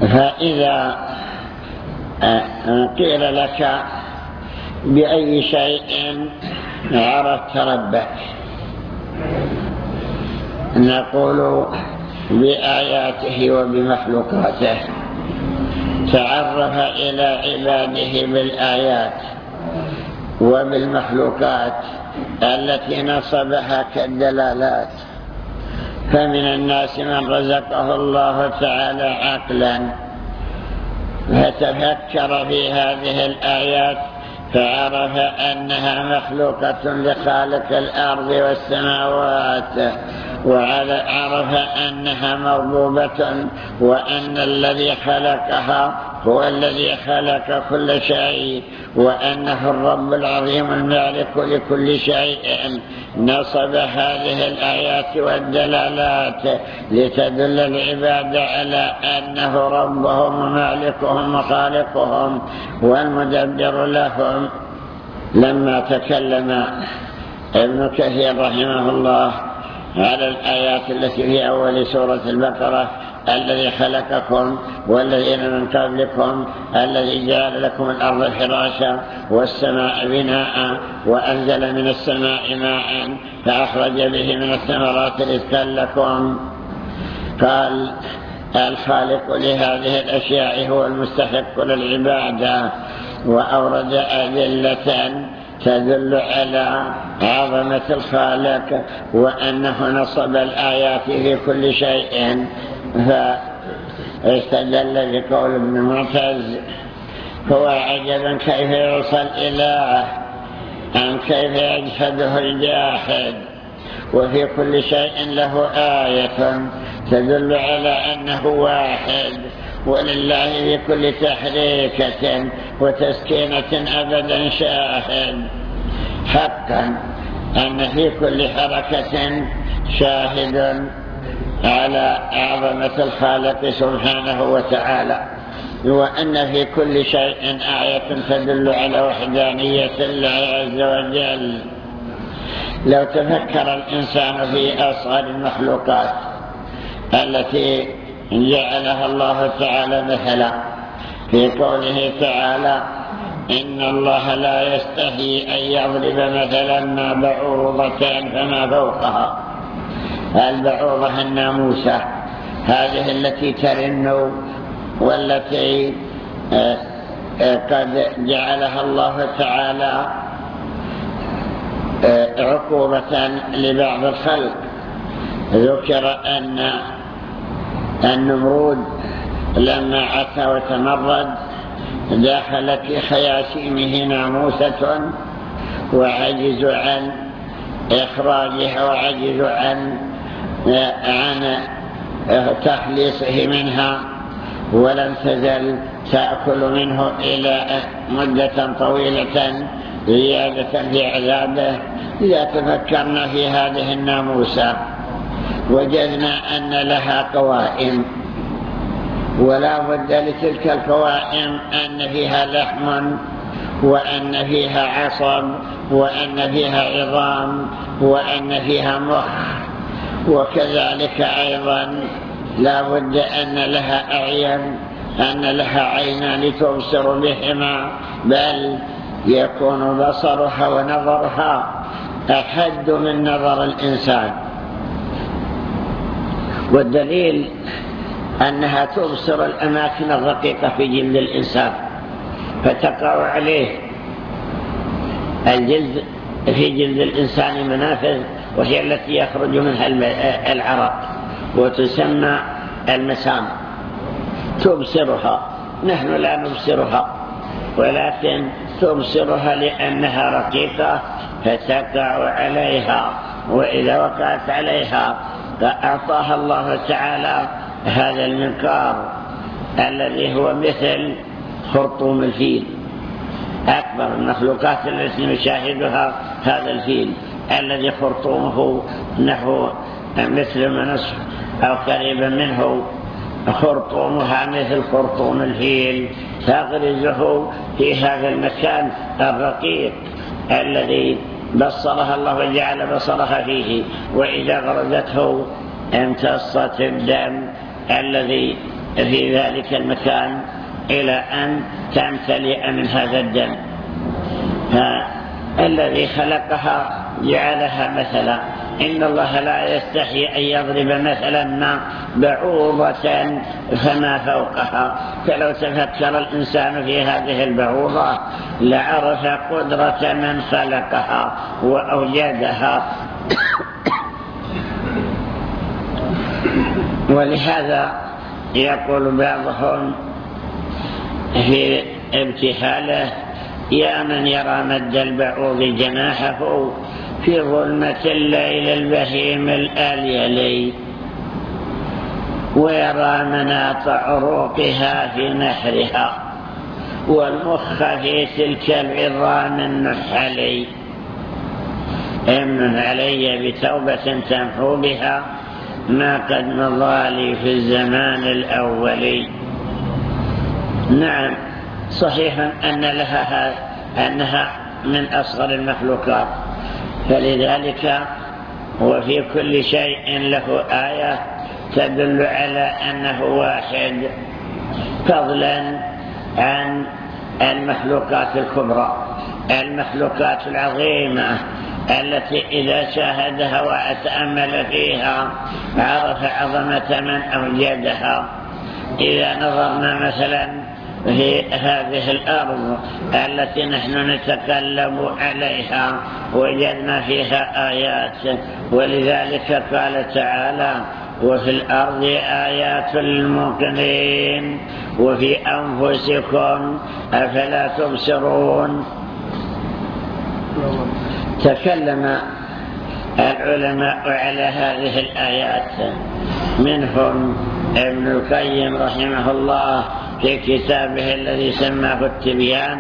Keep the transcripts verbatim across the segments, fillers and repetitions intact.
فإذا قيل لك بأي شيء عرفت ربك، نقول بآياته وبمخلوقاته. تعرف إلى عباده بالآيات وبالمخلوقات التي نصبها كالدلالات. فمن الناس من رزقه الله تعالى عقلا فتفكر في هذه الآيات فعرف أنها مخلوقة لخالق الأرض والسماوات، وعرف أنها مربوبة، وأن الذي خلقها هو الذي خلق كل شيء، وأنه الرب العظيم المالك لكل شيء. نصب هذه الآيات والدلالات لتدل العباد على أنه ربهم ومالكهم وخالقهم والمدبر لهم. لما تكلم ابن كثير رحمه الله على الآيات التي في أول سورة البقرة: الذي خلقكم والذين من قبلكم، الذي جعل لكم الأرض فراشا والسماء بناء وأنزل من السماء ماء فأخرج به من الثمرات رزقا لكم. قال: الخالق لهذه الأشياء هو المستحق للعبادة، وأورد أدلة تدل على عظمة الخالق وأنه نصب الآيات في كل شيء. فاستدل بقول ابن معتز: هو عجبا كيف يوصل الإله أم كيف يجحده الجاحد، وفي كل شيء له آية تدل على أنه واحد، ولله في كل تحريكة وتسكينة أبدا شاهد. حقا أن في كل حركة شاهد على عظمة الخالق سبحانه وتعالى، وأن في كل شيء آية تدل على وحدانية الله عز وجل. لو تفكر الإنسان في أصغر المخلوقات التي جعلها الله تعالى مثلا في قوله تعالى: إن الله لا يستحي أن يضرب مثلا ما بعوضة فما فوقها. البعوضة الناموسة هذه التي ترن والتي قد جعلها الله تعالى عقوبة لبعض الخلق. ذكر أن النمرود لما عتى وتمرد دخلت في خياشيمه ناموسة وعجزوا عن إخراجها وعجزوا عن عن تخليصه منها، ولم تزل تأكل منه إلى مدة طويلة زيادة في عذابه. إذا تفكرنا في هذه الناموسة وجدنا أن لها قوائم، ولا بد لتلك القوائم أن فيها لحم، وأن فيها عصب، وأن فيها عظام، وأن فيها مخ. وكذلك أيضا لا بد أن لها أعين، أن لها عينان تبصر بهما، بل يكون بصرها ونظرها أحد من نظر الإنسان. والدليل أنها تبصر الأماكن الرقيقة في جلد الإنسان فتقع عليه. الجلد في جلد الإنسان منافذ، وهي التي يخرج منها العرق، وتسمى المسام. تبصرها، نحن لا نبصرها، ولكن تبصرها لأنها رقيقة فتقع عليها، وإذا وقعت عليها أعطاها الله تعالى هذا المنقار الذي هو مثل خرطوم الفيل. أكبر المخلوقات التي نشاهدها هذا الفيل الذي خرطومه نحو مثل منصف أو قريبا منه، خرطومها مثل خرطوم الفيل، تغرزه في هذا المكان الرقيق الذي بصرها الله وجعل بصرها فيه، وإذا غرزته امتصت الدم الذي في ذلك المكان إلى أن تمتلئ من هذا الدم. الذي خلقها جعلها مثلا. إن الله لا يستحي أن يضرب مثلا ما بعوضة فما فوقها، فلو تفكر الإنسان في هذه البعوضة لعرف قدرة من خلقها وأوجدها. ولهذا يقول بعضهم في ابتهاله: يا من يرى مد البعوض جناحه في ظلمة الليل البهيم الآليلي، ويرى مناط عروقها في نحرها، والمخ في تلك العظام النحلي. امن علي بتوبة تمحو بها ما قد مضى لي في الزمان الأولي. نعم صحيح أن لها أنها من أصغر المخلوقات، فلذلك وفي كل شيء له آية تدل على أنه واحد، فضلا عن المخلوقات الكبرى، المخلوقات العظيمة التي إذا شاهدها وأتأمل فيها عرف عظمة من أوجدها. إذا نظرنا مثلا في هذه الأرض التي نحن نتقلب عليها وجدنا فيها آيات، ولذلك قال تعالى: وفي الأرض آيات للموقنين وفي أنفسكم أفلا تبصرون. تكلم العلماء على هذه الآيات، منهم ابن القيم رحمه الله في كتابه الذي سماه التبيان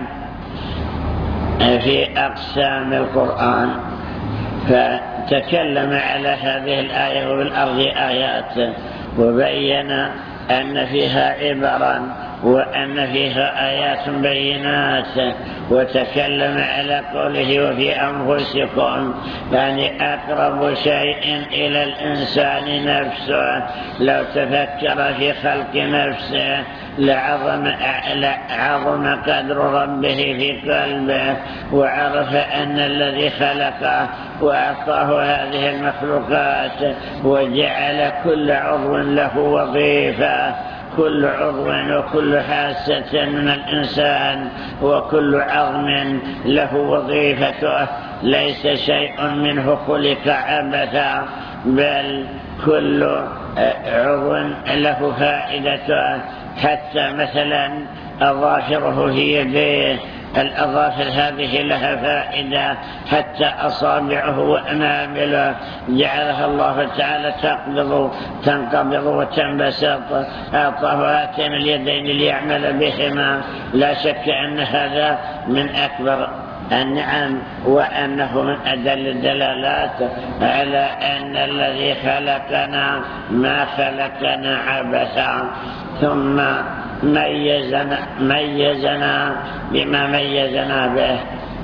في أقسام القرآن، فتكلم على هذه الآية: وبالأرض آيات، وبين أن فيها عبرا وأن فيها آيات بينات، وتكلم على قوله وفي أنفسكم، يعني أقرب شيء إلى الإنسان نفسه. لو تفكر في خلق نفسه لعظم, لعظم قدر ربه في قلبه، وعرف أن الذي خلقه وأعطاه هذه المخلوقات وجعل كل عضو له وظيفة، كل عضو وكل حاسة من الإنسان وكل عظم له وظيفته، ليس شيء منه خلق عبثا، بل كل عضو له فائدته. حتى مثلا أظافره في يديه، الأظافر هذه لها فائدة، حتى أصابعه وأنامله جعلها الله تعالى تقبض تنقبض وتنبسط، أعطاه هاتين اليدين ليعمل بهما. لا شك أن هذا من أكبر النعم، وأنه من أدل الدلالات على أن الذي خلقنا ما خلقنا عبثا. ثم ميزنا, ميزنا بما ميزنا به.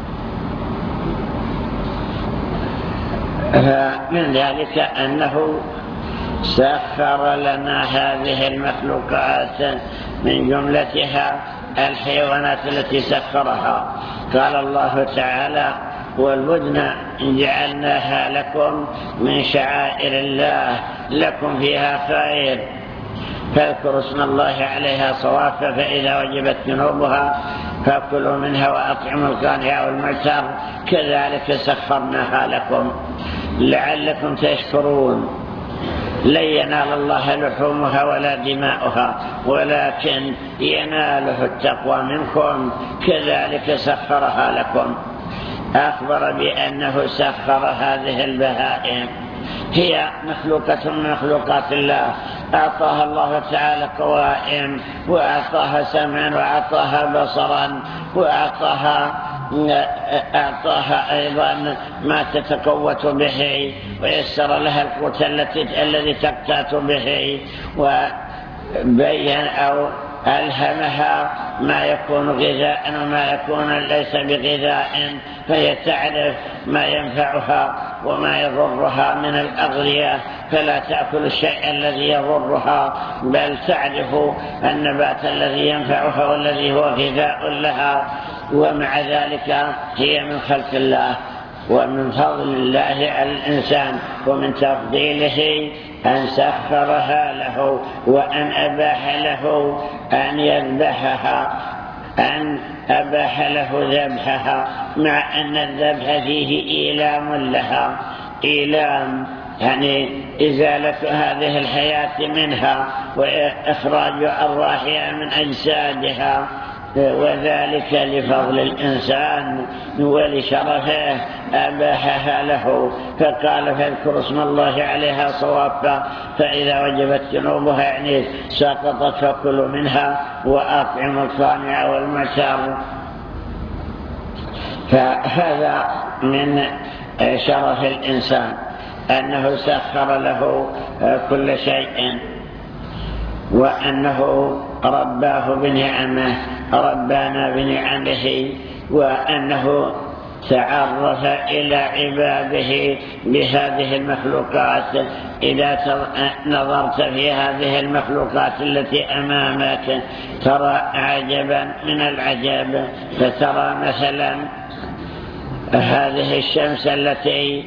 من ذلك أنه سخر لنا هذه المخلوقات، من جملتها الحيوانات التي سخرها. قال الله تعالى: والبدن جعلناها لكم من شعائر الله لكم فيها خير فاذكروا اسم الله عليها صواف، فإذا وجبت جنوبها فاكلوا منها وأطعموا القانع والمعتر كذلك سخرناها لكم لعلكم تشكرون. لن ينال الله لحومها ولا دماؤها ولكن يناله التقوى منكم كذلك سخرها لكم. أخبر بأنه سخر هذه البهائم، هي مخلوقة من مخلوقات الله، أعطاها الله تعالى قوائم، وأعطاها سمعا، وأعطاها بصرا، وأعطاها أعطاها أيضا ما تتقوت به، ويسر لها القوت التي الذي تقتات به، وبين أو ألهمها ما يكون غذاء وما يكون ليس بغذاء، فهي تعرف ما ينفعها وما يضرها من الأغذية، فلا تأكل الشيء الذي يضرها، بل تعرف النبات الذي ينفعها والذي هو غذاء لها. ومع ذلك هي من خلق الله ومن فضل الله على الإنسان ومن تفضيله أن سخرها له وأن أباح له أن يذبحها، أن أباح له ذبحها، مع أن الذبح فيه إيلام لها، إيلام يعني إزالة هذه الحياة منها وإخراج أرواحها من أجسادها، وذلك لفضل الإنسان ولشرفه أباحها له. فقال فاذكر اسم الله عليها صوافا فإذا وجبت جنوبها يعني سقطت فكلوا منها وأطعموا القانع والمعتر. فهذا من شرف الإنسان أنه سخر له كل شيء، وأنه رباه بنعمه، ربانا بنعمه، وأنه تعرف إلى عباده بهذه المخلوقات. إذا نظرت في هذه المخلوقات التي أمامك ترى عجبا من العجب، فترى مثلا هذه الشمس التي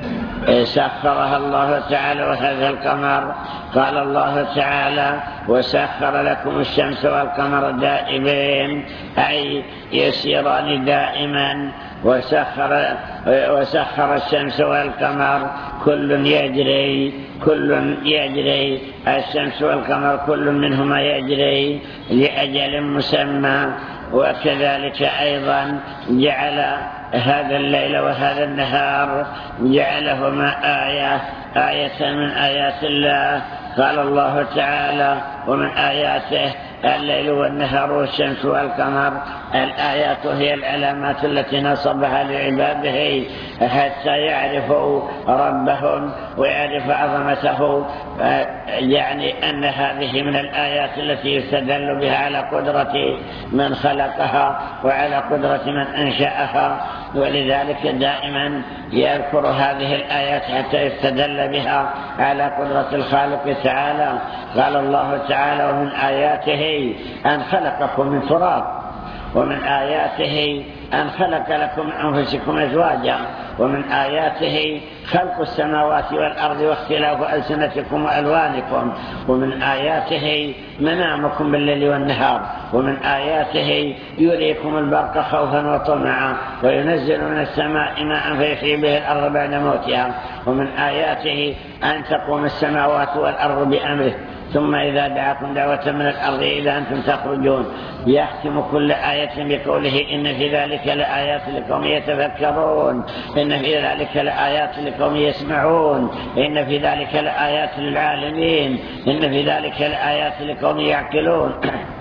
سخرها الله تعالى وهذا القمر. قال الله تعالى وسخر لكم الشمس والقمر دائبين، أي يسيران دائما. وسخر, وسخر الشمس والقمر كل يجري كل يجري الشمس والقمر كل منهما يجري لأجل مسمى. وكذلك أيضا جعل هذا الليل وهذا النهار جعلهما آية آية من آيات الله. قال الله تعالى ومن آياته الليل والنهار والشمس والقمر. الآيات هي العلامات التي نصبها لعباده حتى يعرفوا ربهم ويعرف عظمته، يعني أن هذه من الآيات التي يستدل بها على قدرة من خلقها وعلى قدرة من أنشأها. ولذلك دائما يذكر هذه الآيات حتى يستدل بها على قدرة الخالق تعالى. قال الله تعالى ومن آياته أن خلقكم من تراب، ومن آياته أن خلق لكم من أنفسكم أزواجا، ومن آياته خلق السماوات والأرض واختلاف ألسنتكم وألوانكم، ومن آياته منامكم بالليل والنهار، ومن آياته يريكم البرق خوفا وطمعا وينزل من السماء ماء فيحيي به الأرض بعد موتها، ومن آياته أن تقوم السماوات والأرض بأمره ثم إذا دعاكم دعوة من الأرض إذا أنتم تخرجون. يختم كل آية بقوله إن في ذلك لآيات لقوم يتفكرون، إن في ذلك لآيات لقوم يسمعون، إن في ذلك لآيات للعالمين، إن في ذلك لآيات لقوم يعقلون.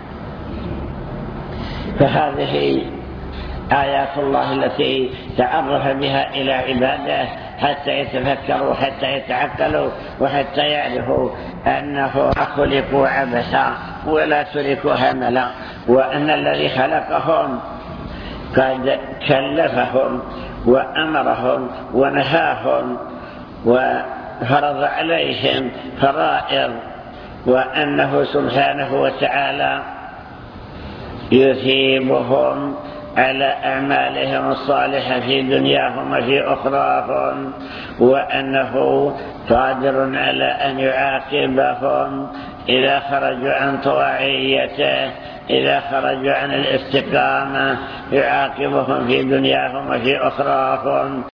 فهذه آيات الله التي تعرف بها إلى عباده حتى يتفكروا وحتى يتعقلوا وحتى يعرفوا أنه خلقوا عبثا ولا تركوا هملا، وأن الذي خلقهم قد كلفهم وأمرهم ونهاهم وفرض عليهم فرائض، وأنه سبحانه وتعالى يثيبهم على أعمالهم الصالحة في دنياهم وفي أخراهم، وأنه قادر على أن يعاقبهم إذا خرجوا عن طواعيته، إذا خرجوا عن الاستقامة يعاقبهم في دنياهم وفي أخراهم.